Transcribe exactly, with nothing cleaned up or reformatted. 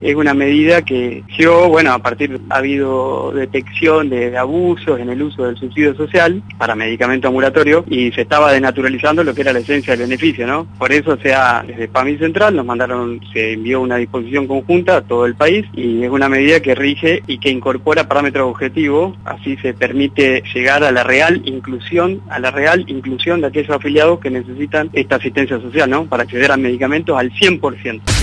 Es una medida que yo, bueno, a partir ha habido detección de abusos en el uso del subsidio social para medicamento ambulatorio y se estaba denaturalizando lo que era la esencia del beneficio, ¿no? Por eso, o sea, desde PAMI Central nos mandaron, se envió una disposición conjunta a todo el país y es una medida que rige y que incorpora parámetros objetivos, así se permite llegar a la real inclusión, a la real inclusión de aquellos afiliados que necesitan esta asistencia social, ¿no? Para acceder a medicamentos al cien por ciento.